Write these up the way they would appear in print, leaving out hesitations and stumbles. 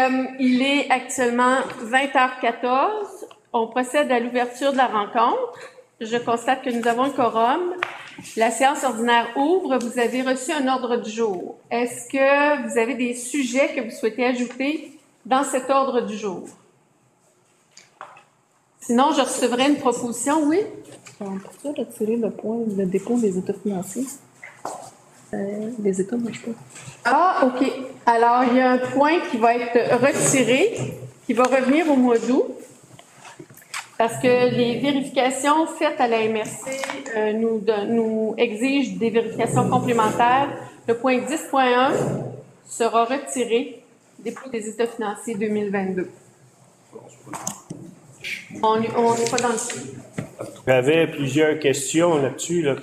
Il est actuellement 20h14. On procède à l'ouverture de la rencontre. Je constate que nous avons un quorum. La séance ordinaire ouvre. Vous avez reçu un ordre du jour. Est-ce que vous avez des sujets que vous souhaitez ajouter dans cet ordre du jour? Sinon, je recevrai une proposition, oui? On peut retirer le dépôt des états financiers? Les états ne marchent pas. Ah, OK. Alors, il y a un point qui va être retiré, qui va revenir au mois d'août, parce que les vérifications faites à la MRC nous exigent des vérifications complémentaires. Le point 10.1 sera retiré, dépôt des états financiers 2022. On n'est pas dans le suivi. Il y avait plusieurs questions là-dessus. Là,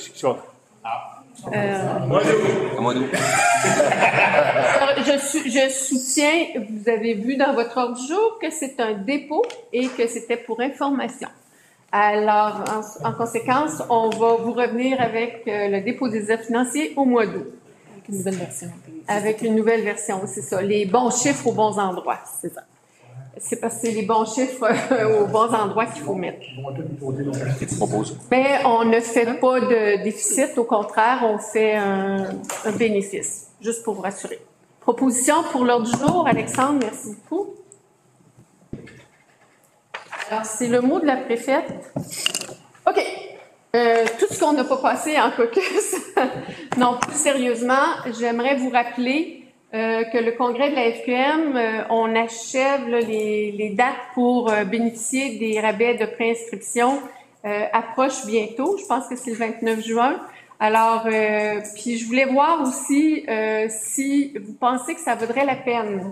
Je soutiens, vous avez vu dans votre ordre du jour que c'est un dépôt et que c'était pour information. Alors, en conséquence, on va vous revenir avec le dépôt des états financiers au mois d'août. Avec une nouvelle version. Avec une nouvelle version, c'est ça. Les bons chiffres aux bons endroits, c'est ça. C'est parce que c'est les bons chiffres aux bons endroits qu'il faut mettre. Mais on ne fait pas de déficit, au contraire, on fait un bénéfice, juste pour vous rassurer. Proposition pour l'ordre du jour, Alexandre, merci beaucoup. Alors, c'est le mot de la préfète. OK. Tout ce qu'on n'a pas passé en caucus. Non, plus sérieusement, j'aimerais vous rappeler que le congrès de la FQM, on achève là, les dates pour bénéficier des rabais de préinscription approche bientôt. Je pense que c'est le 29 juin. Alors, puis je voulais voir aussi si vous pensez que ça vaudrait la peine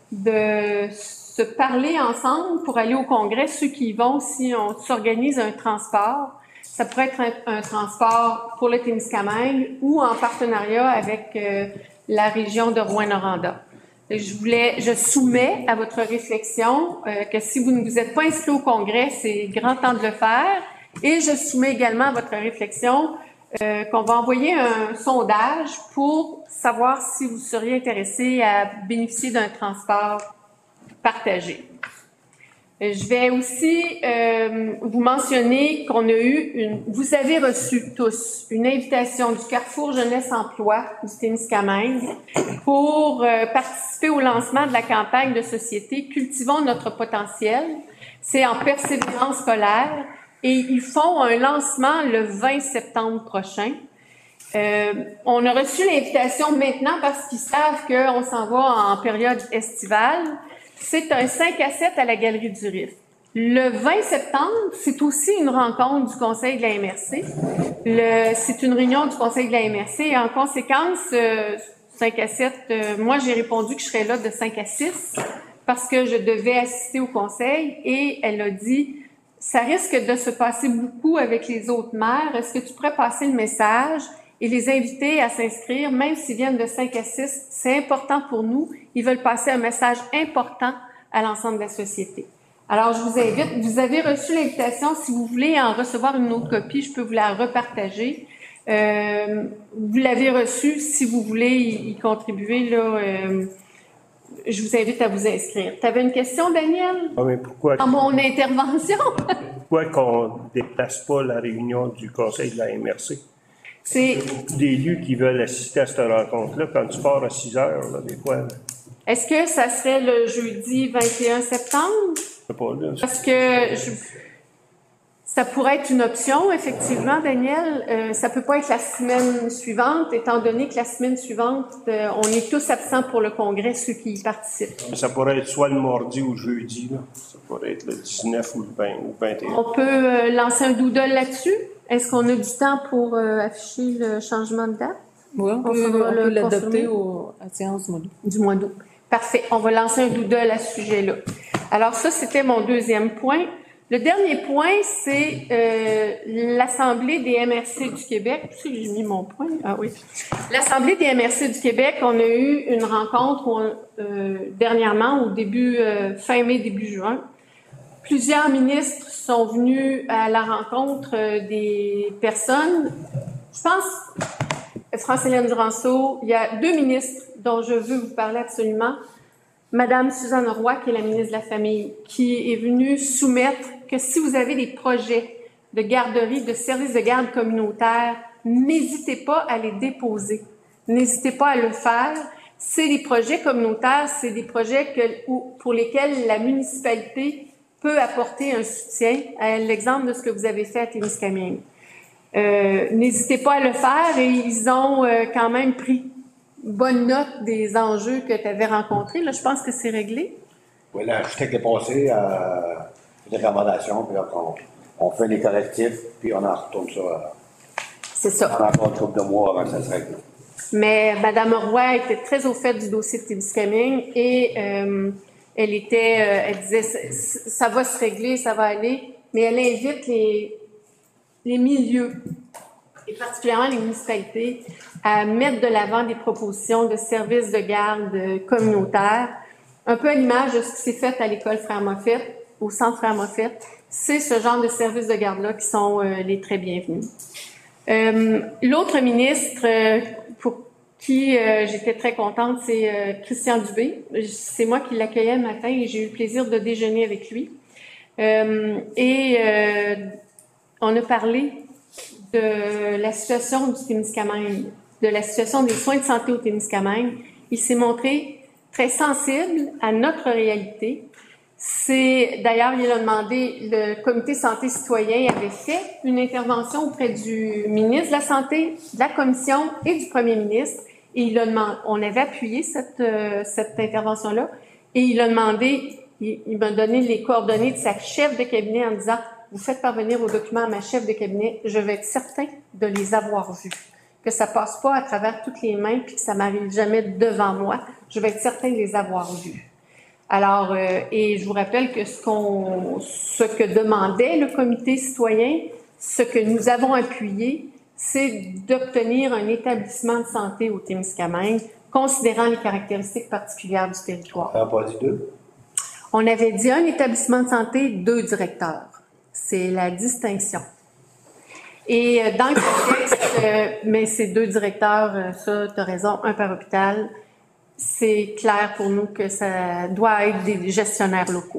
de se parler ensemble pour aller au congrès, ceux qui y vont, si on s'organise un transport. Ça pourrait être un transport pour le Témiscamingue ou en partenariat avec la région de Rouyn-Noranda. Je soumets à votre réflexion que si vous ne vous êtes pas inscrit au congrès, c'est grand temps de le faire. Et je soumets également à votre réflexion qu'on va envoyer un sondage pour savoir si vous seriez intéressé à bénéficier d'un transport partagé. Je vais aussi vous mentionner qu'on a eu vous avez reçu tous une invitation du Carrefour Jeunesse Emploi du Témiscamingue pour participer au lancement de la campagne de société Cultivons notre potentiel. C'est en persévérance scolaire et ils font un lancement le 20 septembre prochain. On a reçu l'invitation maintenant parce qu'ils savent qu'on s'en va en période estivale. C'est un 5 à 7 à la Galerie du Rift. Le 20 septembre, c'est aussi une rencontre du Conseil de la MRC. C'est une réunion du Conseil de la MRC et en conséquence, 5 à 7, moi j'ai répondu que je serais là de 5 à 6 parce que je devais assister au Conseil et elle a dit, ça risque de se passer beaucoup avec les autres maires. Est-ce que tu pourrais passer le message et les inviter à s'inscrire, même s'ils viennent de 5 à 6, c'est important pour nous. Ils veulent passer un message important à l'ensemble de la société. Alors, je vous invite, vous avez reçu l'invitation, si vous voulez en recevoir une autre copie, je peux vous la repartager. Vous l'avez reçue, si vous voulez y contribuer, là, je vous invite à vous inscrire. Tu avais une question, Daniel? Ah, mais pourquoi? Dans mon intervention? Pourquoi qu'on ne déplace pas la réunion du Conseil de la MRC? C'est des élus qui veulent assister à cette rencontre-là, quand tu pars à 6 heures, là, des fois. Là. Est-ce que ça serait le jeudi 21 septembre? Je sais pas, là. Parce que ça pourrait être une option, effectivement, Daniel. Ça peut pas être la semaine suivante, étant donné que la semaine suivante, on est tous absents pour le congrès, ceux qui y participent. Ça pourrait être soit le mardi ou le jeudi, là. Ça pourrait être le 19 ou le 20 ou le 21. On peut lancer un doodle là-dessus? Est-ce qu'on a du temps pour afficher le changement de date? Oui, on peut l'adopter à la séance du mois d'août. Parfait. On va lancer un doodle à ce sujet-là. Alors ça, c'était mon deuxième point. Le dernier point, c'est l'Assemblée des MRC du Québec. Tu sais que j'ai mis mon point? Ah oui. L'Assemblée des MRC du Québec, on a eu une rencontre dernièrement, au début, fin mai, début juin. Plusieurs ministres sont venus à la rencontre des personnes. Je pense, France-Hélène Duranceau, il y a 2 ministres dont je veux vous parler absolument. Madame Suzanne Roy, qui est la ministre de la Famille, qui est venue soumettre que si vous avez des projets de garderie, de services de garde communautaire, n'hésitez pas à les déposer. N'hésitez pas à le faire. C'est des projets communautaires, c'est des projets pour lesquels la municipalité peut apporter un soutien, à l'exemple de ce que vous avez fait à Témiscamingue. N'hésitez pas à le faire et ils ont quand même pris bonne note des enjeux que tu avais rencontrés. Là, je pense que c'est réglé. Oui, l'architecte est passé à des recommandations, puis là, on fait les correctifs, puis on en retourne ça. C'est ça. On a encore une couple de mois avant que ça se règle. Mais Mme Roy était très au fait du dossier de Témiscamingue et elle disait ça va se régler, ça va aller, mais elle invite les milieux, et particulièrement les municipalités, à mettre de l'avant des propositions de services de garde communautaires, un peu à l'image de ce qui s'est fait à l'école Frère Moffett, au centre Frère Moffett. C'est ce genre de services de garde-là qui sont les très bienvenus. L'autre ministre pour qui j'étais très contente, c'est Christian Dubé. C'est moi qui l'accueillais le matin et j'ai eu le plaisir de déjeuner avec lui. On a parlé de la situation du Témiscamingue, de la situation des soins de santé au Témiscamingue. Il s'est montré très sensible à notre réalité. D'ailleurs, il a demandé, le comité santé citoyen avait fait une intervention auprès du ministre de la Santé, de la Commission et du premier ministre. Et on avait appuyé cette intervention-là. Et il a demandé, il m'a donné les coordonnées de sa chef de cabinet en disant, vous faites parvenir vos documents à ma chef de cabinet, je vais être certain de les avoir vus. Que ça passe pas à travers toutes les mains puis que ça m'arrive jamais devant moi. Je vais être certain de les avoir vus. Alors, et je vous rappelle que ce que demandait le comité citoyen, ce que nous avons appuyé, c'est d'obtenir un établissement de santé au Témiscamingue, considérant les caractéristiques particulières du territoire. On n'a pas dit 2? On avait dit un établissement de santé, 2 directeurs. C'est la distinction. Et dans le contexte, mais c'est 2 directeurs, ça, tu as raison, un par hôpital. C'est clair pour nous que ça doit être des gestionnaires locaux.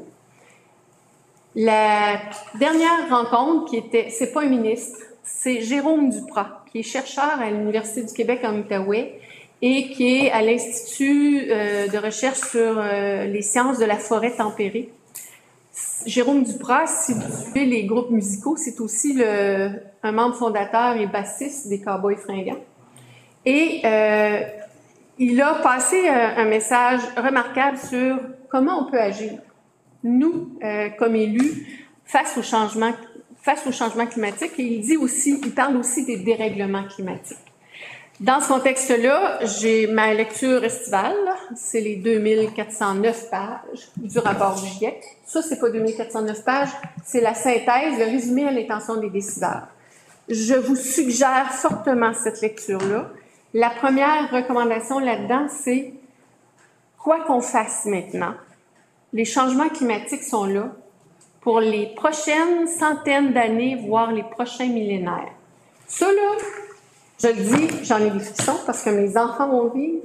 La dernière rencontre c'est pas un ministre, c'est Jérôme Duprat, qui est chercheur à l'Université du Québec en Outaouais et qui est à l'Institut de recherche sur les sciences de la forêt tempérée. Jérôme Duprat, si vous suivez les groupes musicaux, c'est aussi un membre fondateur et bassiste des Cowboys fringants. Et il a passé un message remarquable sur comment on peut agir, nous, comme élus, face au changement climatique. Et il parle aussi des dérèglements climatiques. Dans ce contexte-là, j'ai ma lecture estivale, c'est les 2409 pages du rapport du GIEC. Ça, c'est pas 2409 pages, c'est la synthèse, le résumé à l'intention des décideurs. Je vous suggère fortement cette lecture-là. La première recommandation là-dedans, c'est quoi qu'on fasse maintenant, les changements climatiques sont là pour les prochaines centaines d'années, voire les prochains millénaires. Ça, là, je le dis, j'en ai des frissons parce que mes enfants vont vivre.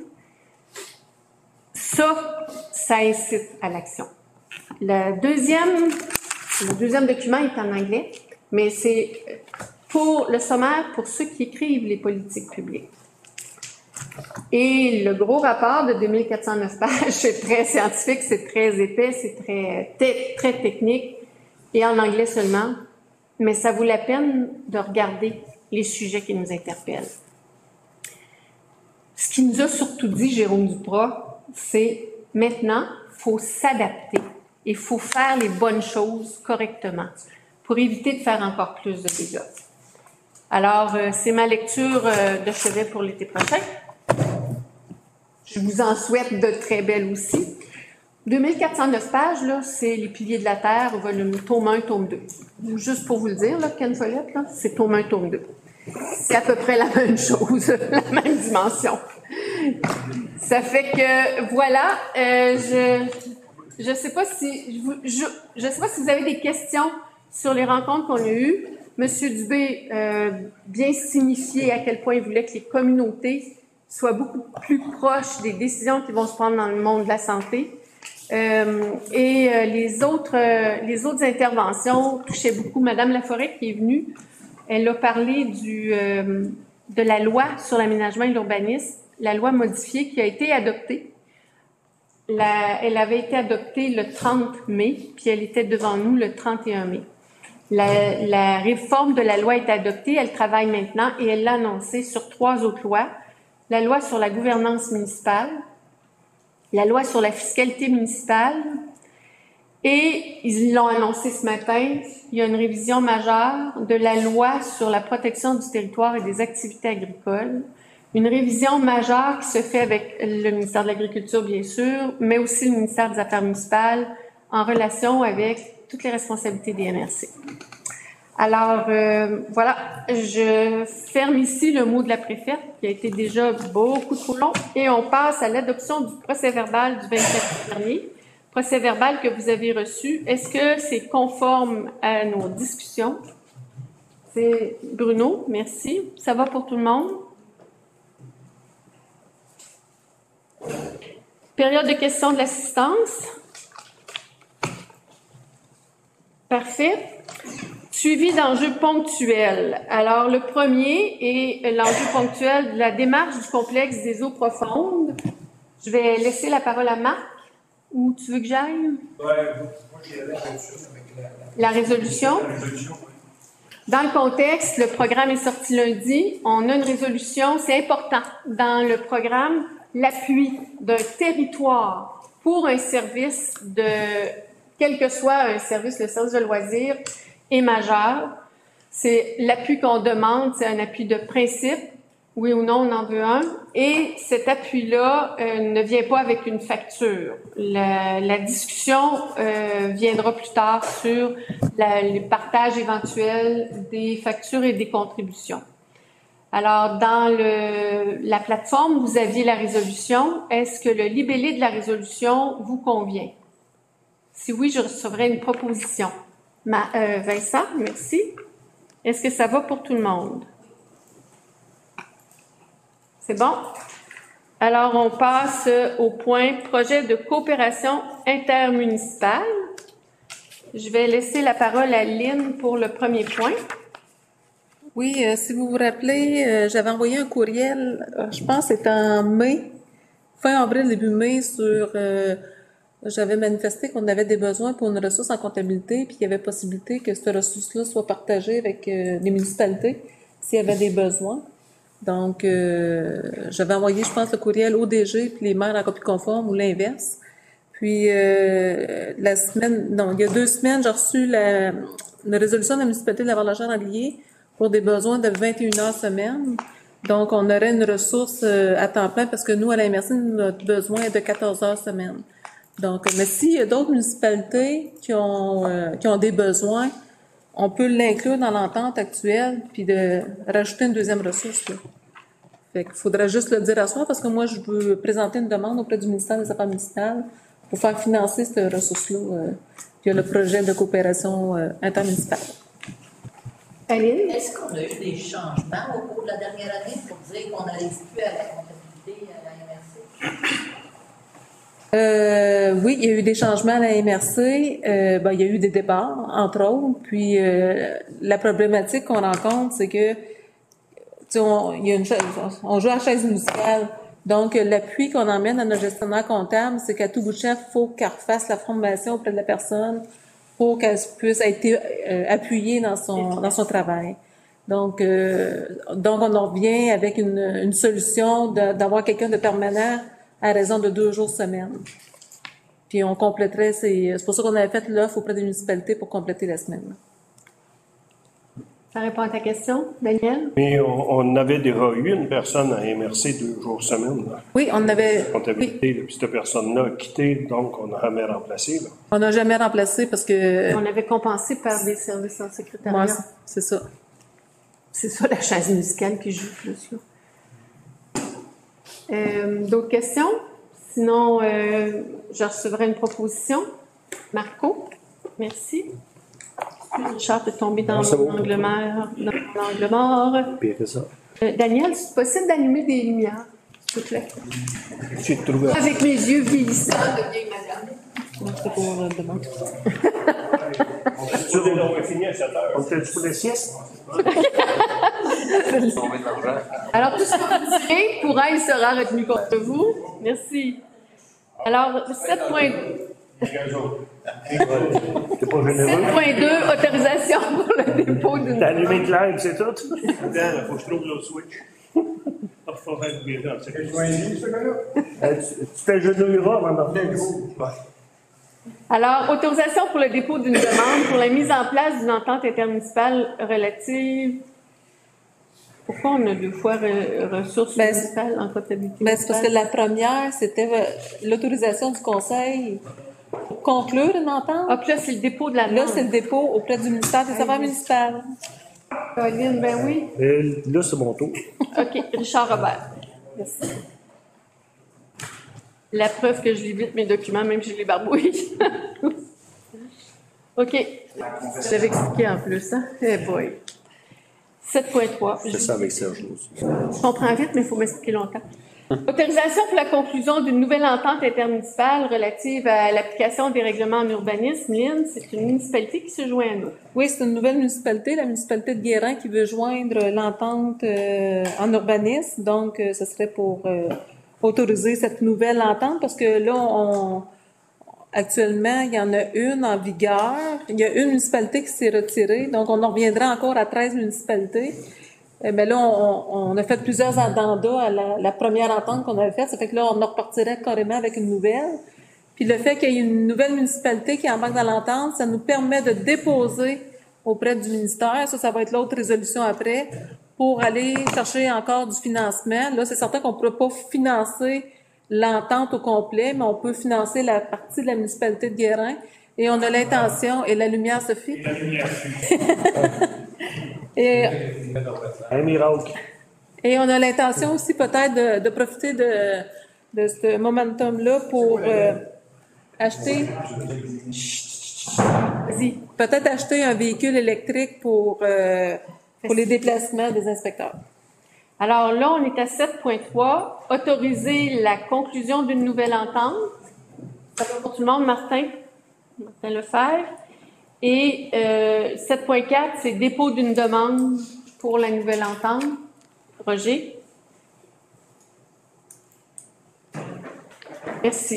Ça incite à l'action. Le deuxième document est en anglais, mais c'est pour le sommaire pour ceux qui écrivent les politiques publiques. Et le gros rapport de 2409 pages, c'est très scientifique, c'est très épais, c'est très technique et en anglais seulement, mais ça vaut la peine de regarder les sujets qui nous interpellent. Ce qu'il nous a surtout dit, Jérôme Duprat, c'est maintenant, il faut s'adapter et il faut faire les bonnes choses correctement pour éviter de faire encore plus de dégâts. Alors, c'est ma lecture de chevet pour l'été prochain. Je vous en souhaite de très belles aussi. 2409 pages, là, c'est Les piliers de la Terre, volume tome 1, tome 2. Juste pour vous le dire, là, Ken Follett, là, c'est tome 1, tome 2. C'est à peu près la même chose, la même dimension. Ça fait que, voilà, je sais pas si vous avez des questions sur les rencontres qu'on a eues. Monsieur Dubé bien signifié à quel point il voulait que les communautés soient beaucoup plus proches des décisions qui vont se prendre dans le monde de la santé. Les autres interventions touchaient beaucoup Madame Laforêt qui est venue. Elle a parlé de la loi sur l'aménagement et l'urbanisme, la loi modifiée qui a été adoptée. Elle avait été adoptée le 30 mai, puis elle était devant nous le 31 mai. La réforme de la loi est adoptée, elle travaille maintenant et elle l'a annoncée sur 3 autres lois. La loi sur la gouvernance municipale, la loi sur la fiscalité municipale et ils l'ont annoncé ce matin, il y a une révision majeure de la loi sur la protection du territoire et des activités agricoles. Une révision majeure qui se fait avec le ministère de l'Agriculture, bien sûr, mais aussi le ministère des Affaires municipales en relation avec toutes les responsabilités des MRC. Alors, voilà, je ferme ici le mot de la préfète qui a été déjà beaucoup trop long et on passe à l'adoption du procès-verbal du 24 dernier. Procès-verbal que vous avez reçu. Est-ce que c'est conforme à nos discussions? C'est Bruno, merci. Ça va pour tout le monde? Période de questions de l'assistance. Parfait. Suivi d'enjeux ponctuels. Alors, le premier est l'enjeu ponctuel de la démarche du complexe des eaux profondes. Je vais laisser la parole à Marc. Ou tu veux que j'aille? Oui, moi j'ai la résolution avec la résolution. La résolution, oui. Dans le contexte, le programme est sorti lundi. On a une résolution, c'est important. Dans le programme, l'appui d'un territoire pour un service quel que soit un service, le service de loisirs, est majeur. C'est l'appui qu'on demande, c'est un appui de principe. Oui ou non, on en veut un. Et cet appui-là ne vient pas avec une facture. La discussion viendra plus tard sur le partage éventuel des factures et des contributions. Alors, dans la plateforme, vous aviez la résolution. Est-ce que le libellé de la résolution vous convient? Si oui, je recevrai une proposition. Vincent, merci. Est-ce que ça va pour tout le monde? C'est bon? Alors, on passe au point projet de coopération intermunicipale. Je vais laisser la parole à Lynn pour le premier point. Oui, si vous vous rappelez, j'avais envoyé un courriel, je pense que c'était en mai, fin avril, début mai, j'avais manifesté qu'on avait des besoins pour une ressource en comptabilité, puis qu'il y avait possibilité que cette ressource-là soit partagée avec les municipalités s'il y avait des besoins. Donc, j'avais envoyé, je pense, le courriel au DG puis les maires en copie conforme ou l'inverse. Puis, il y a 2 semaines, j'ai reçu une résolution de la municipalité de Laval-la-Chaise-Anglier pour des besoins de 21 heures semaine. Donc, on aurait une ressource à temps plein parce que nous, à la MRC, notre besoin est de 14 heures semaine. Donc, mais s'il y a d'autres municipalités qui ont des besoins, on peut l'inclure dans l'entente actuelle puis de rajouter une deuxième ressource. Là. Fait qu'il faudrait juste le dire à soi parce que moi, je veux présenter une demande auprès du ministère des Affaires municipales pour faire financer cette ressource-là. Il y a le projet de coopération intermunicipale. Aline? Est-ce qu'on a eu des changements au cours de la dernière année pour dire qu'on n'arrive plus à la comptabilité à la MRC? Oui, il y a eu des changements à la MRC. Il y a eu des départs, entre autres. Puis la problématique qu'on rencontre, c'est que on joue à la chaise musicale. Donc, l'appui qu'on emmène à nos gestionnaires comptables, c'est qu'à tout bout de champ, il faut qu'elle refasse la formation auprès de la personne pour qu'elle puisse être appuyée dans son travail. Donc, on en revient avec une solution d'avoir quelqu'un de permanent à raison de 2 jours semaine. Puis on compléterait, c'est pour ça qu'on avait fait l'offre auprès des municipalités pour compléter la semaine. Ça répond à ta question, Daniel? Mais on avait déjà eu une personne à MRC 2 jours semaine. Là. Oui, on avait. Comptabilité, puis cette personne-là a quitté, donc on n'a jamais remplacé. Là. On n'a jamais remplacé parce que. On avait compensé par des services en secrétariat. Ouais, c'est ça. C'est ça la chaise musicale qui joue plus là. D'autres questions? Sinon, je recevrai une proposition. Marco, merci. Richard est tombé dans l'angle mort. Pire que ça. Daniel, c'est possible d'allumer des lumières, s'il te plaît? J'ai trouvé. Avec mes yeux vieillissants de vieille madame. C'est pour demain. On va finir à 7 heures. On fait pour la sieste? Alors, tout ce que vous direz pourra et sera retenu contre vous. Merci. Alors, 7.2, T'es pas généreux? autorisation pour le dépôt d'une T'as allumé le live, c'est tout? Attends, il faut que je trouve l'autre switch. Ah, faut faire du bien, c'est C'est joigné, ce gars-là? Tu t'agenouilleras avant d'en faire. Alors, autorisation pour le dépôt d'une demande pour la mise en place d'une entente intermunicipale relative. Pourquoi on a deux fois ressources municipales en comptabilité? Ben, c'est parce que la première, c'était l'autorisation du conseil pour conclure une entente. Ah, puis là, c'est le dépôt de la demande. Là, c'est le dépôt auprès du ministère des Affaires municipales. Colline, ben oui. Et là, c'est mon tour. OK, Richard Robert. Merci. La preuve que je lis vite mes documents, même si je les barbouille. OK. Je t'avais expliqué en plus, hein? Eh boy. 7.3. C'est ça avec Serge aussi. Je comprends vite, mais il faut m'expliquer longtemps. Autorisation pour la conclusion d'une nouvelle entente intermunicipale relative à l'application des règlements en urbanisme. Lynn, c'est une municipalité qui se joint à nous. Oui, c'est une nouvelle municipalité, la municipalité de Guérin, qui veut joindre l'entente en urbanisme. Donc, ce serait pour autoriser cette nouvelle entente parce que là, actuellement, il y en a une en vigueur. Il y a une municipalité qui s'est retirée. Donc, on en reviendra encore à 13 municipalités. Mais là, on a fait plusieurs addenda à la première entente qu'on avait faite. Ça fait que là, on en repartirait carrément avec une nouvelle. Puis le fait qu'il y ait une nouvelle municipalité qui embarque dans l'entente, ça nous permet de déposer auprès du ministère. Ça va être l'autre résolution après, pour aller chercher encore du financement. Là, c'est certain qu'on ne pourra pas financer l'entente au complet, mais on peut financer la partie de la municipalité de Guérin. Et on a l'intention, et la lumière, Sophie? La lumière. Un miracle. Et on a l'intention aussi peut-être de profiter de ce momentum-là pour acheter, Vas-y. peut-être acheter un véhicule électrique pour les déplacements des inspecteurs. Alors là, on est à 7.3. Autoriser la conclusion d'une nouvelle entente. Ça va pour tout le monde, Martin Lefebvre. Et 7.4, c'est dépôt d'une demande pour la nouvelle entente. Roger. Merci.